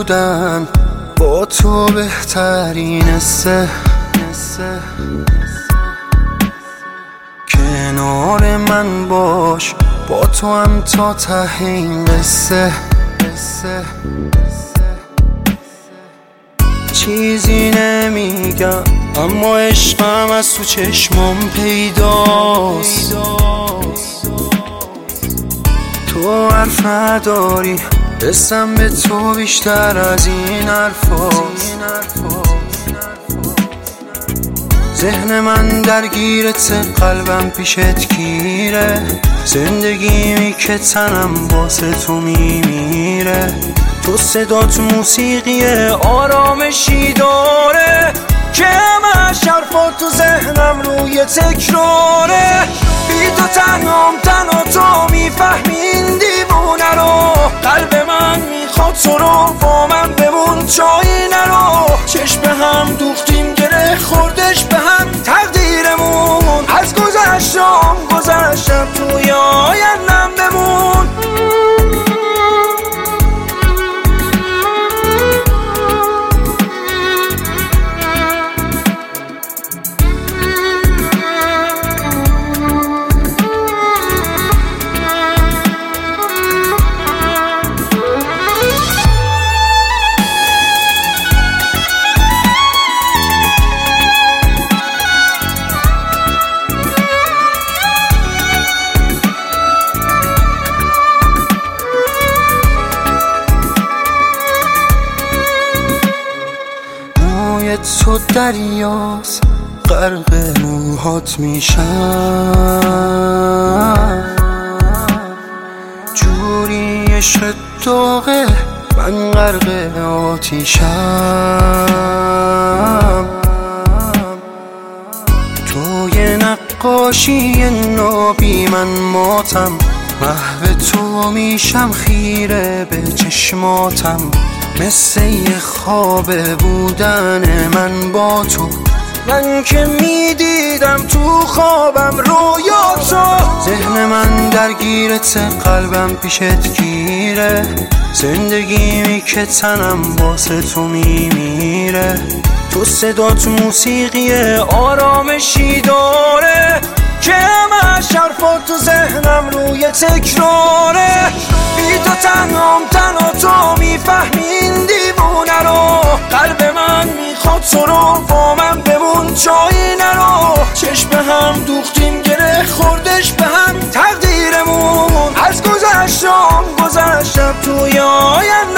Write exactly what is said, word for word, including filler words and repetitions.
بودن با تو بهترین قصه. کنار من باش با تو هم تا ته این قصه. چیزی نمیگم اما عشقم از تو چشمام پیداست. تو حرف نداری حسم به تو بیشتر از این حرفاست. ذهن من درگیرت، قلبم پیشت گیره. زندگیمی که تنم واسه تو میمیره. تو صدات موسیقی آرامشی داره که همش حرفات تو ذهنم روی تکراره. بی تو تنهام، تنها تو میفهمی این دیوونه رو. قلب من میخواد تو رو، با من بمون جایی نرو. چشم به هم دوختیم گره خوردش به هم تقدیرمون. از گذشتم گذشتم توی آیندم بمون. تو دریاست، غرق موهات میشم. جوری عشق داغه من غرق آتیشم. توی نقاشی نابی من ماتم. محو تو میشم خیره به چشماتم. مثل یه خواب بودن من با تو. من که میدیدم تو خوابم رویاتو. ذهن من درگیرت، قلبم پیشت گیره. زندگیمی که تنم واسه تو میمیره. تو صدات موسیقی آرامشی داره که همش حرفات تو ذهنم روی تکراره. بی تو تنهام، تنها تو میفهمی این دیوونه رو. قلب من میخواد تو رو، با من بمون جایی نرو. چشم به هم دوختیم گره خوردش به هم تقدیرمون. از گذشتم گذشتم توی آینده